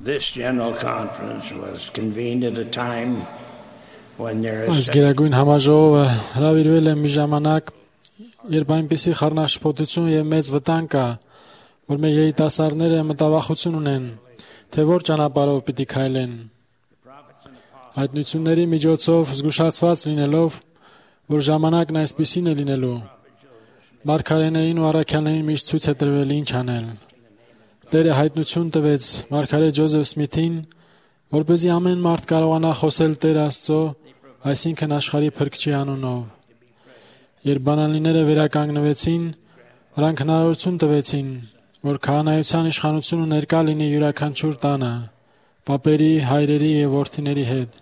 This General Conference was convened at a time when there Այս is գերագույն համաժողովը հրավիրվել է մի ժամանակ, երբ այնպիսի խառնաշփոթություն եւ մեծ վտանգ կա, որ մեր երիտասարդները մտավախություն ունեն, թե որ ճանապարհով պիտի քայլեն։ Հայտնությունների միջոցով զգուշացված լինելով, որ ժամանակն այսպիսին է լինելու, մարգարեներին ու առաքյալներին միշտ ցույց է տրվել ինչ անել։ Տերը հայտնություն տվեց մարգարե Ջոզեֆ Սմիթին, որպեսզի ամեն մարդ կարողանա խոսել Տեր Աստծո, այսինքն աշխարհի Փրկչի անունով։ Երբ բանալիները վերականգնվեցին, նրանք հնարավորություն տվեցին, որ քահանայության իշխանությունը ներկա լինի յուրաքանչյուր տանը, պապերի, հայրերի եւ որդիների հետ։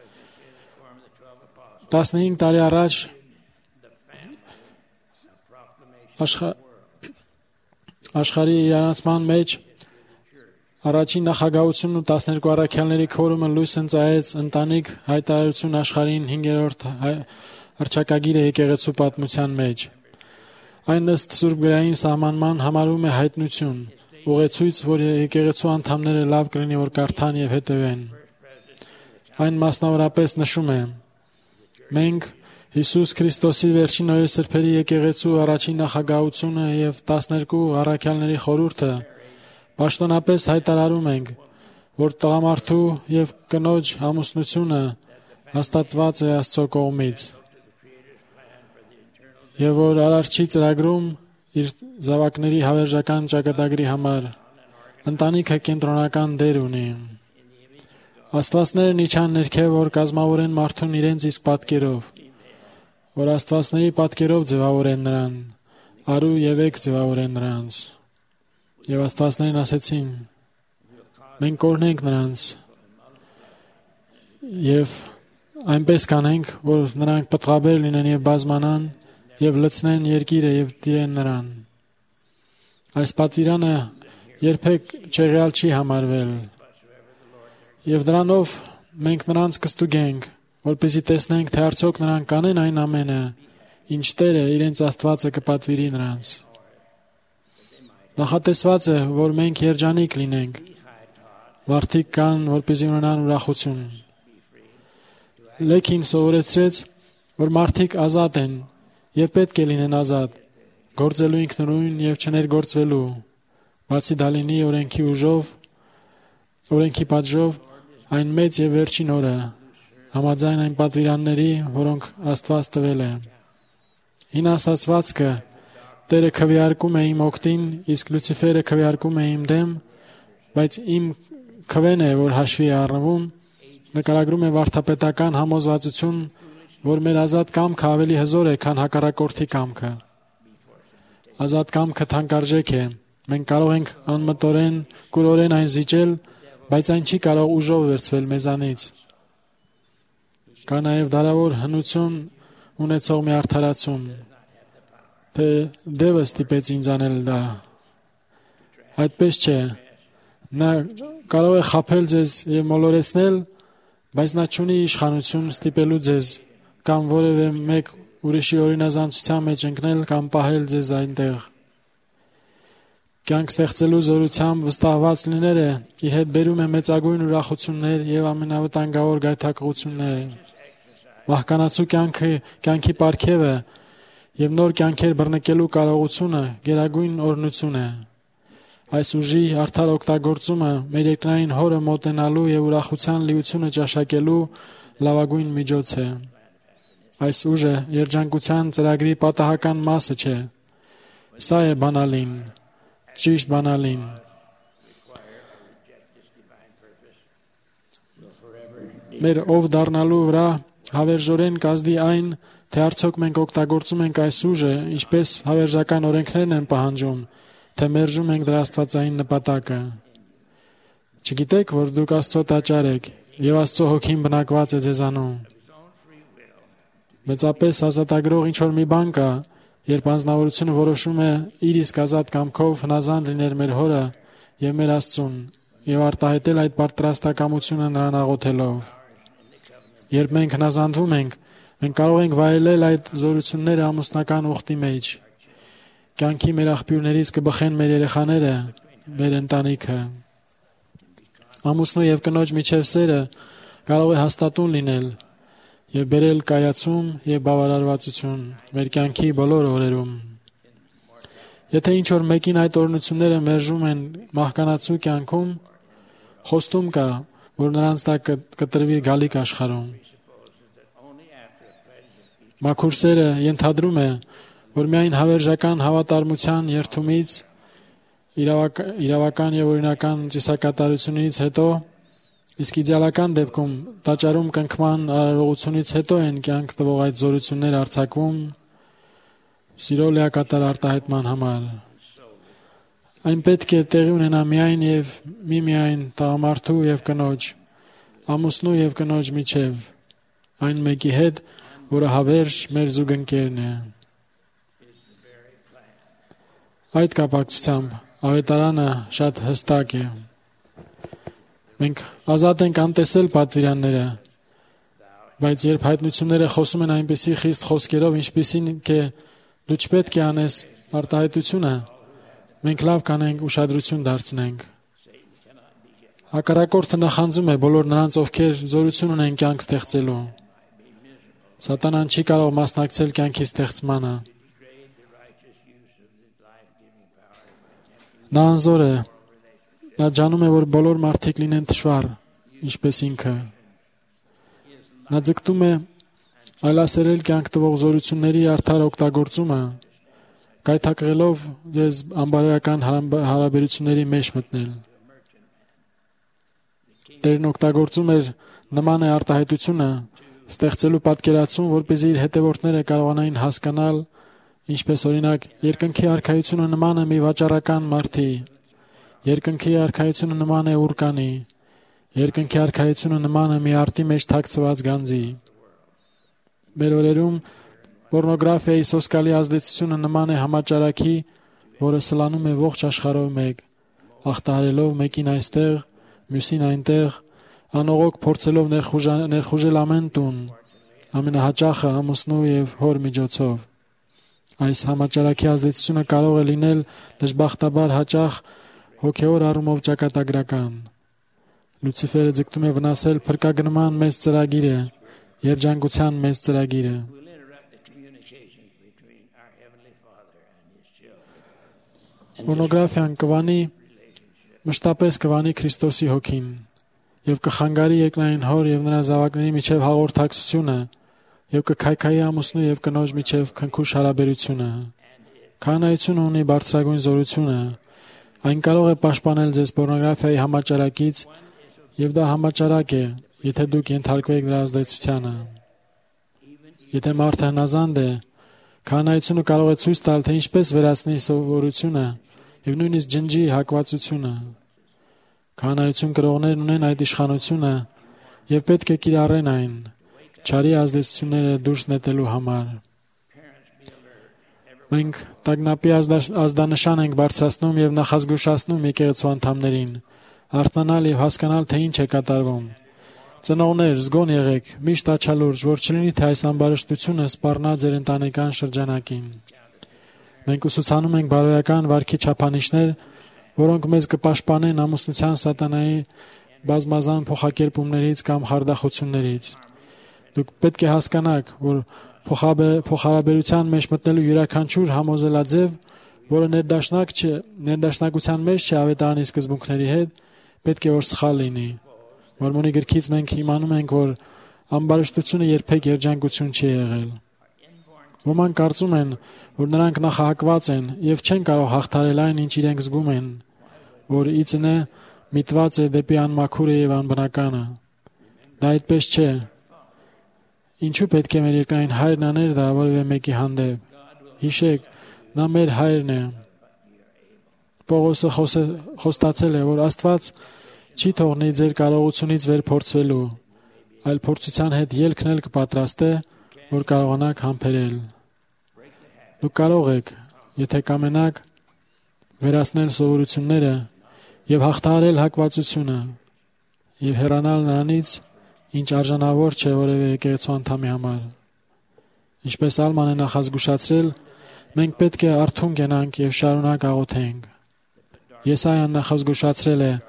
15 տարի առաջ աշխարհի իրանացման մեջ առաջին նախագահությունն ու 12 առաքյալների քորումը լույս ընծայեց ընտանիք հայտարարություն աշխարհին 5-րդ հռչակագիրը եկեղեցու պատմության մեջ։ Այն ըստ Սուրբ գրային սահմանման համարվում է հայտնություն, ուղեցույց, որ եկեղեցու անդամները լավ կլինի որ կարդան եւ հետևեն։ Այն մասնավորապես նշում է. մենք Հիսուս Քրիստոսի վերջին օրեսրբերի եկեղեցու առաջին նախագահությունը եւ 12 առաքյալների խորհուրդը պաշտոնապես հայտարարում ենք, որ տղամարդու եւ կնոջ ամուսնությունը հաստատված է Աստծո կողմից եւ որ Արարչի ծրագրում իր զավակների հավերժական ճակատագրի համար ընտանիքը կենտրոնական դեր ունի։ Աստվածները իջան ներքև, որ կազմավորեն մարդուն իրենց իսկ պատկերով, որ աստվածների պատկերով ձևավորեն նրան, արու եւ եք ձևավորեն նրանց։ Եվ աստվածներն ասեցին. մենք կօրհնենք նրանց եւ այնպես կանենք, որ նրանք պտղաբեր լինեն եւ բազմանան եւ լցնեն երկիրը եւ տիրեն նրան։ Այս պատվիրանը երբեք չեղյալ չի համարվել եւ դրանով մենք նրանց կստուգենք, որպեսզի տեսնենք, թե արդյոք նրանք կանեն այն ամենը, ինչ Տերը իրենց Աստվածը կպատվիրի նրանց։ Նախատեսված է, որ մենք երջանիկ լինենք, մարդիկ կան, որպեսզի ունենան ուրախություն։ Լեքին սովորեցրեց, որ մարդիկ ազատ են եւ պետք է լինեն ազատ, գործելու ինքնուրույն եւ չներգործվելու, բացի դա լինի օրենքի պատժով, այն մեծ եւ վերջին օրը, համաձայն այն պատվիրանների, որոնք Աստված տվել է։ Հին ասացվածքը Տերը քվեարկում է իմ օգտին, իսկ Լուցիֆերը քվեարկում է իմ դեմ, բայց իմ քվեն է, որ հաշվի է առնվում, նկարագրում է վարդապետական համոզվածություն, որ մեր ազատ կամքը ավելի հզոր է, քան հակառակորդի կամքը։ Ազատ կամքը թանկարժեք է։ Մենք կարող ենք անմտորեն, կուրորեն այն զիջել, բայց այն չի կարող ուժով վերցվել մեզանից։ Կա նաև դարավոր հնություն ունեցող մի արդարացում, թե դևը ստիպեց ինձ անել դա։ Այդպես չէ։ Նա կարող է խաբել ձեզ եւ մոլորեցնել, բայց նա չունի իշխանություն ստիպելու ձեզ կամ որևէ մեկ ուրիշի օրինազանցության մեջ ընկնել կամ պահել ձեզ այնտեղ։ Կյանք ստեղծելու զորությամբ վստահված լինելը իր հետ բերում է մեծագույն ուրախություններ եւ ամենավտանգավոր գայթակղություններ։ Վահկանացու կյանքի պարգևը եւ նոր կյանքեր բռնկելու կարողությունը գերագույն օրհնություն է։ Այս ուժի արդար օգտագործումը մեր երկնային Հորը մոտենալու եւ ուրախության լիությունը ճաշակելու լավագույն միջոց է։ Այս ուժը երջանկության ծրագրի պատահական մասը չէ։ Սա է բանալին, ճիշտ բանալին։ Մեր ով դառնալու վրա հավերժորեն կազդի այն, թե արդյոք մենք օգտագործում ենք այս ուժը, ինչպես հավերժական օրենքներն են պահանջում, թե մերժում ենք դրա աստվածային նպատակը։ Չգիտեք, որ դուք Աստծո տաճար եք եւ Աստծո հոգին բնակված է ձեզանում։ Մեծապես ազատագրող ինչ-որ մի բան կա, երբ անձնավորությունը որոշում է իր իսկ ազատ կամքով հնազանդ լինել մեր Հորը եւ մեր Աստծուն եւ արտահայտել այդ պատրաստակամությունը նրան աղոթելով։ Երբ մենք հնազանդվում ենք, մենք կարող ենք վայելել այդ զորությունները ամուսնական ուխտի մեջ։ Կյանքի մեր աղբյուրներից կբխեն մեր երեխաները, մեր ընտանիքը։ Ամուսնու եւ կնոջ միջև սերը կարող է հաստատուն լինել եւ բերել կայացում եւ բավարարվածություն մեր կյանքի բոլոր օրերում։ Եթե ինչ որ մեկին այդ օրհնությունները մերժում են մահկանացու կյանքում, խոստում կա, որ նրանց տակ կտրվի գալիք աշխարհում։ Մաքուր սերը ենթադրում է, որ միայն հավերժական հավատարմության երթումից, իրավական եւ օրինական ծիսակատարությունից հետո, իսկ իդեալական դեպքում տաճարում կնքման արարողությունից հետո են կյանք տվող այդ զորություններ արձակվում սիրո լիակատար արտահայտման համար։ Այն պետք է տեղի ունենա միայն եւ միմիայն տղամարդու եւ կնոջ, ամուսնու եւ կնոջ միջև, այն մեկի հետ, որը հավերժ մեր զուգընկերն է։ Այդ կապակցությամբ ավետարանը շատ հստակ է։ Մենք ազատ ենք անտեսել պատվիրանները, բայց երբ հայտնությունները խոսում են այնպիսի խիստ խոսքերով, ինչպիսին է դու չպետք է անես արտահայտությունը, մենք լավ կանենք ուշադրություն դարձնենք։ Հակառակորդը նախանձում է բոլոր նրանց, ովքեր զորություն ունեն կյանք ստեղծելու։ Սատանան չի կարող մասնակցել կյանքի ստեղծմանը։ Նա անզոր է, նա ջանում է, որ բոլոր մարդիկ լինեն թշվառ, ինչպես ինքը։ Նա ձգտում է այլասերել կյանք տվող զորությունների արդար օգտագործումը, գայթակղելով ձեզ անբարոյական հարաբերությունների մեջ մտնել։ Տերն օգտագործում էր նման է արտահայտությունը ստեղծելու պատկերացում, որպեսզի իր հետևորդները կարողանային հասկանալ, ինչպես օրինակ երկնքի արքայությունը նման է մի վաճառական մարդի, երկնքի արքայությունը նման է ուրկանի, երկնքի արքայությունը նման է մի արտի մեջ թաքցված գանձի։ Մեր օրերում պոռնոգրաֆիայի սոսկալի ազդեցությունը նման է համաճարակի, որը սլանում է ողջ աշխարհով մեկ, ախտահարելով մեկին այստեղ, մյուսին այնտեղ, անողոք փորձելով ներխուժել ամեն տուն, ամենահաճախը ամուսնու եւ հոր միջոցով։ Այս համաճարակի ազդեցությունը կարող է լինել դժբախտաբար հաճախ հոգեոր առումով ճակատագրական։ Լուցիֆերը ձգտում է վնասել փրկագնման մեծ ծրագիրը, երջանկության մեծ ծրագիրը։ Պոռնոգրաֆիան կվանի մշտապես կվանի Քրիստոսի հոգին եւ կխանգարի երկնային հոր եւ նրա զավակների միջև հաղորդակցությունը եւ կքայքայի ամուսնու եւ կնոջ միջև քնքուշ հարաբերությունը։ Քահանայությունը ունի բարձրագույն զորությունը։ Այն կարող է պաշտպանել ձեզ պոռնոգրաֆիայի համաճարակից եւ դա համաճարակ է, եթե դուք ենթարկվեք դրա ազդեցությանը։ Եթե մարդը հնազանդ է, քահանայությունը կարող է ցույց տալ, թե ինչպես վերացնի սովորությունը եւ նույնիսկ ջնջի հակվածությունը։ Քահանայություն կրողներն ունեն այդ իշխանությունը եւ պետք է կիրառեն այն չարի ազդեցությունները դուրս նետելու համար։ Մենք տագնապի ազդանշան ենք բարձրացնում եւ նախազգուշացնում եկեղեցու անդամներին, արթնանալ եւ հասկանալ, թե ինչ է կատարվում։ Ծնողներ, զգոն եղեք, միշտ աչալուրջ, որ չլինի, թե այս ամբարշտությունը սպառնա ձեր ընտանեկան շրջանակին։ Մենք ուսուցանում ենք բարոյական վարքի չափանիշներ, որոնք մեզ կպաշտպանեն ամուսնության սատանայի բազմազան փոխակերպումներից կամ խարդախություններից։ Դուք պետք է հասկանաք, որ փոխհարաբերության մեջ մտնելու յուրաքանչյուր համոզելաձև, որը ներդաշնակության մեջ չէ ավետարանի սկզբունքների հետ, պետք է որ սխալ լինի։ Մորմոնի գրքից մենք իմանում ենք, որ ամբարշտությունը երբեք երջանկություն չի եղել։ Ոմանք կարծում են, որ նրանք նախահակված են եւ չեն կարող հաղթահարել այն, ինչ իրենք զգում են, որ իցնե միտված է դեպի անմաքուրը եւ անբնականը։ Դա այդպես չէ։ Ինչու պետք է մեր երկրային հայրն աներ դա որևէ մեկի հանդեպ։ Հիշեք, նա մեր հայրն է։ Պողոսը խոստացել է, որ Աստված չի թողնի ձեր կարողությունից վեր փորձվելու, այլ փորձության հետ ելքն էլ կպատրաստե, որ կարողանաք համբերել։ Դուք կարող եք, եթե կամենաք, վերացնել սովորությունները եւ հաղթահարել հակվածությունը եւ հեռանալ նրանից, ինչ արժանավոր չէ որևէ եկեղեցու անդամի համար։ Ինչպես Ալման է նախազգուշացրել, մենք պետք է արթուն կենանք եւ շարունակ աղոթենք։ Եսայան նախազգուշացրել է,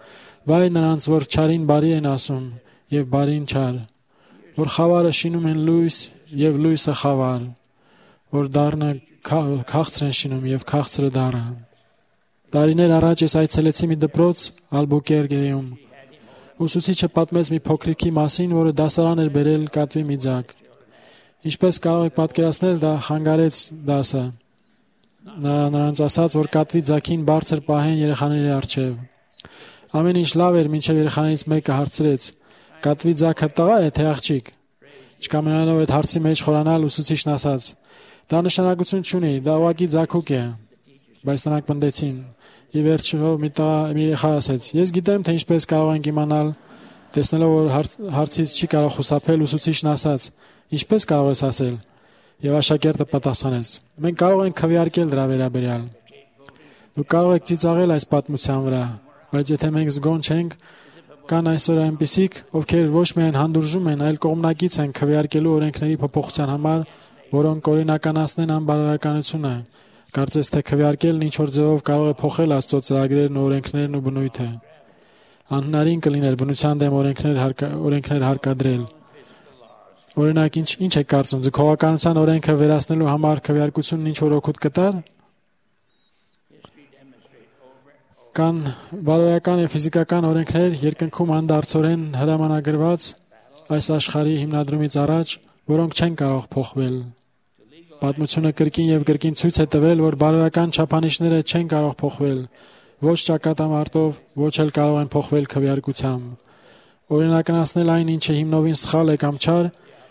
Վայ նրանց, որ չարին բարի են ասում եւ բարին չար, որ խավարը շինում են լույս եւ լույսը խավար, որ դառնը քաղցր են շինում եւ քաղցրը դառը։ Տարիներ առաջ ես այցելեցի մի դպրոց Ալբուկերկեում։ Ուսուցիչը պատմեց մի փոքրիկի մասին, որը դասարան էր բերել կատվի մի ձակ։ Ինչպես կարող եք պատկերացնել, դա խանգարեց դասը։ Նա նրանց ասաց, որ կատվի ձակին բարձր պահեն երեխաների առջև։ Ամեն ինչ լավ էր, մինչև երեխաներից մեկը հարցրեց. «Կատվի ձակը տղա է, թե աղջիկ»։ Չկամենալով այդ հարցի մեջ խորանալ, ուսուցիչն ասաց. «Դա նշանակություն չունի, դա ուղղակի ձագուկ է»։ Բայց նրանք պնդեցին։ Ի վերջո մի երեխա ասեց. «Ես գիտեմ, թե ինչպես կարող ենք իմանալ»։ Տեսնելով, որ հարցից չի կարող խուսափել, ուսուցիչն ասաց. «Ինչպես կարող ես ասել»։ Եվ աշակերտը պատասխանեց. «Մենք կարող ենք քվեարկել դրա վերաբերյալ»։ Դուք կարող եք ծիծաղել այս պատմության վրա, բայց եթե մենք զգոն չենք, կան այսօր այնպիսիք, ովքեր ոչ միայն հանդուրժում են, այլ կողմնակից են քվեարկելու օրենքների փոփոխության համար, որոնք օրինականացնեն անբարոյականությունը։ Կարծես թե քվեարկելն ինչ որ ձևով կարող է փոխել Աստծո ծրագրերն ու օրենքներն ու բնույթը։ Անհնարին կլիներ բնության դեմ օրենքներ հարկադրել։ Օրինակ, ինչ եք կարծում, ձգողականության օրենքը վերացնելու համար քվեարկությունն ինչ որ օգուտ կտար։ Կան բարոյական եւ ֆիզիկական օրենքներ երկնքում անդարձորեն հրամանագրված այս աշխարհի հիմնադրումից առաջ, որոնք չեն կարող փոխվել։ Պատմությունը կրկին եւ կրկին ցույց է տվել, որ բարոյական չափանիշները չեն կարող փոխվել, ոչ ճակատամարտով, ոչ էլ կարող են փոխվել քվեարկությամբ։ Օրինականացնել այն, ինչը հիմնովին սխալ է կամ չար,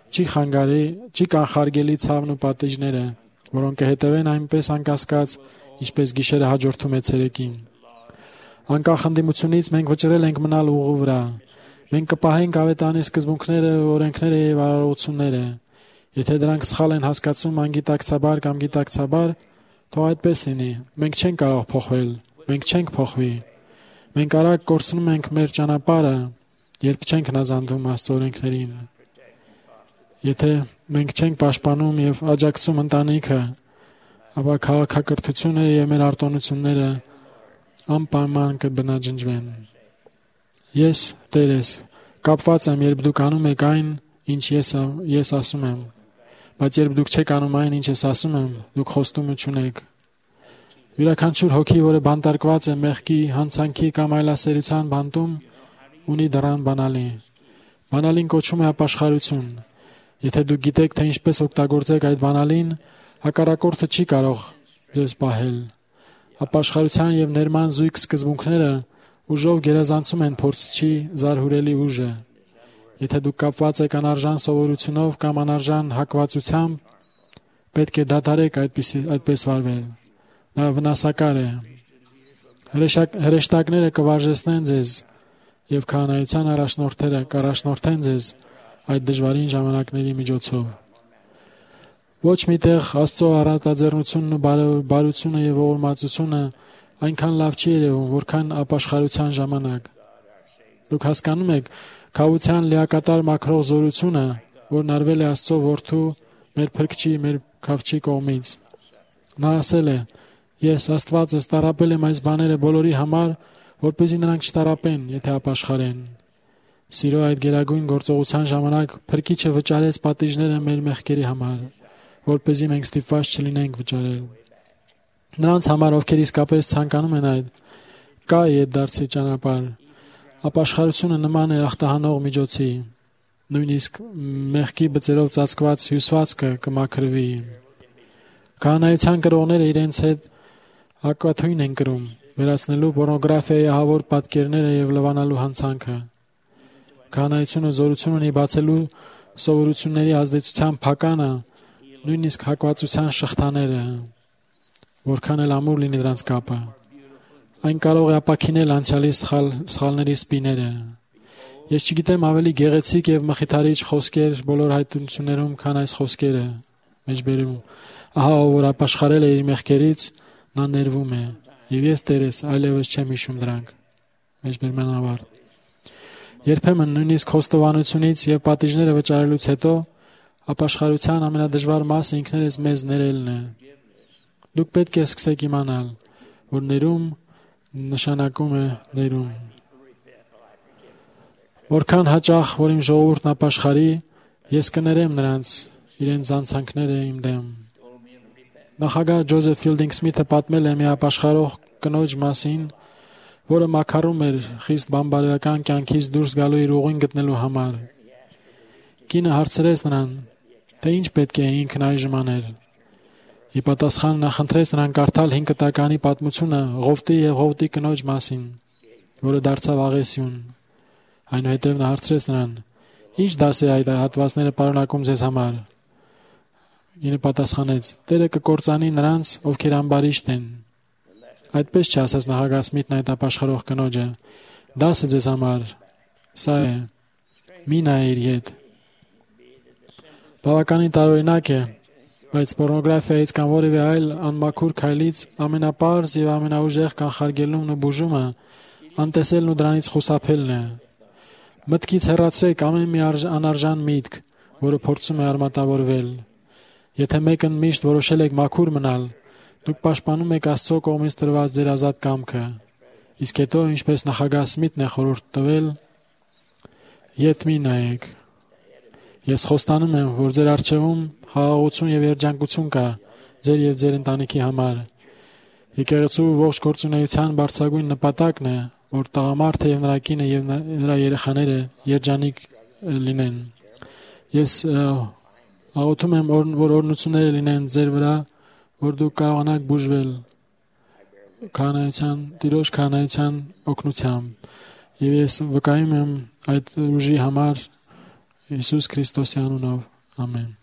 չի կանխարգելի ցավն ու պատիժները, որոնք կհետևեն այնպես անկասկած, ինչպես գիշերը հաջորդում է ցերեկին։ Անկախ ընդդիմությունից մենք վճռել ենք մնալ ուղու վրա։ Մենք կպահենք ավետարանի սկզբունքները, օրենքները եւ արարողությունները։ Եթե դրանք սխալ են հասկացում անգիտակցաբար կամ գիտակցաբար, թող այդպես լինի։ Մենք չենք կարող փոխվել, մենք չենք փոխվի։ Մենք արագ կորցնում ենք մեր ճանապարհը, երբ չենք հնազանդվում Աստծո օրենքներին։ Եթե մենք չենք պաշտպանում եւ աջակցում ընտանիքը, ապա քաղաքակրթությունը եւ մեր արտոնությունները անպայման կբնաջնջվեն։ Ես Տեր ես, կապված եմ, երբ դուք անում եք այն, ինչ ես ասում եմ, բայց երբ դուք չեք անում այն, ինչ ես ասում եմ, դուք խոստումը չունեք։ Յուրաքանչյուր հոգի, որը բանտարկված է մեղքի, հանցանքի կամ այլասերության բանտում, ունի դռան բանալի։ Բանալին կոչվում է ապաշխարություն։ Եթե դուք գիտեք, թե ինչպես օգտագործեք այդ բանալին, հակառակորդը չի կարող ձեզ պահել։ Ապաշխարության եւ ներման զույգ սկզբունքները ուժով գերազանցում են փորձչի զարհուրելի ուժը։ Եթե դուք կապված եք անարժան սովորությունով կամ անարժան հակվածությամբ, պետք է դադարեք այդպես վարվել։ Դա վնասակար է։ Հրեշտակները կվարժեցնեն ձեզ եւ քահանայության առաջնորդները կառաջնորդեն ձեզ այդ դժվարին ժամանակների միջոցով։ Ոչ միտեղ Աստծո առատաձեռնությունն ու բարությունը եւ ողորմածությունը այնքան լավ չի երևում, որքան ապաշխարության ժամանակ։ Դուք հասկանում եք քավության լիակատար մաքրող զորությունը, որն արվել է Աստծո որդու, մեր Փրկչի, մեր Քավչի կողմից։ Նա ասել է. «Ես Աստվածս տառապել եմ այս բաները բոլորի համար, որպեսզի նրանք չտառապեն, եթե ապաշխարեն»։ Սիրո այդ գերագույն գործողության ժամանակ Փրկիչը վճարեց պատիժները մեր մեղքերի համար, որպեսզի մենք ստիպված չլինենք վճարել։ Նրանց համար, ովքեր իսկապես ցանկանում են այդ, կա ետդարձի ճանապարհ։ Ապաշխարությունը նման է ախտահանող միջոցի։ Նույնիսկ մեղքի բծերով ծածկված հյուսվածքը կմաքրվի։ Քահանայության կրողները իրենց հետ հակաթույն են կրում, վերացնելու պորնոգրաֆիայի ահավոր պատկերները եւ լվանալու հանցանքը։ Քահանայությունը զորություն ունի բացելու սովորությունների ազդեցության փականը, նույնիսկ հակվածության շղթաները, որքան էլ ամուր լինի դրանց կապը։ Այն կարող է ապաքինել անցյալի սխալների սպիները։ Ես չգիտեմ ավելի գեղեցիկ եւ մխիթարիչ խոսքեր բոլոր հայտնություններում, քան այս խոսքերը։ Մեջբերում, ահա ով որ ապաշխարել է իր մեղքերից, նա ներվում է, եւ ես Տերես այլևս չեմ հիշում դրանք։ Մեջբերման ավարտ։ Երբեմն նույնիսկ խոստովանությունից եւ պատիժները վճարելուց հետո ապաշխարության ամենադժվար մասը ինքներս մեզ ներելն է։ Դուք պետք է սկսեք իմանալ, որ ներում նշանակում է ներում։ Որքան հաճախ, որ իմ ժողովուրդն ապաշխարի, ես կներեմ նրանց իրենց անցանքները իմ դեմ։ Նախագահ Ջոզեֆ Ֆիլդինգ Սմիթը պատմել է մի ապաշխարող կնոջ մասին, որը մաքարում էր խիստ բամբարական կյանքից դուրս գալու իր ուղին գտնելու համար։ Կինը հարցրեց նրան, թե ինչ պետք է ինքն այժմ աներ։ Ի պատասխան նա խնդրեց նրան կարդալ 5 կտականի պատմությունը Ղովտի եւ Ղովտի կնոջ մասին, որը դարձավ աղեսյուն։ Այնուհետև նա հարցրեց նրան. «Ինչ դաս է այդ հատվածները պարունակում ձեզ համար»։ Կինը պատասխանեց. «Տերը կկործանի նրանց, ովքեր ամբարիշտ են»։ Այդպես չասաց նախագահ Սմիթն այդ ապաշխարող կնոջը։ Դասը ձեզ համար սա է. մի նայիր ետ։ Բավականին տարօրինակ է, բայց պոռնոգրաֆիայից կամ որևէ այլ անմաքուր քայլից ամենապարզ եւ ամենաուժեղ կանխարգելումն ու բուժումը անտեսելն ու դրանից խուսափելն է։ Մտքից հեռացրեք ամեն մի անարժան միտք, որը փորձում է արմատավորվել։ Եթե մեկն միշտ որոշել եք մաքուր մնալ, դուք պաշտպանում եք Աստծո կողմից տրված ձեր ազատ կամքը։ Իսկ հետո, ինչպես նախագահ Սմիթն է խորհուրդ տվել, ետ մի նայեք։ Ես խոստանում եմ, որ ձեր առջևում խաղաղություն եւ երջանկություն կա ձեր եւ ձեր ընտանիքի համար։ Եկեղեցու ողջ գործունեության բարձրագույն նպատակն է, որ տղամարդը եւ նրա կինը եւ նրա երեխաները երջանիկ լինեն։ Ես աղոթում եմ, որ օրհնությունները լինեն ձեր վրա, որ դուք կարողանաք բուժվել Տիրոջ քահանայության օգնությամբ։ Եվ ես վկայում եմ այդ ուժի համար Հիսուս Քրիստոսի անունով։ Ամեն։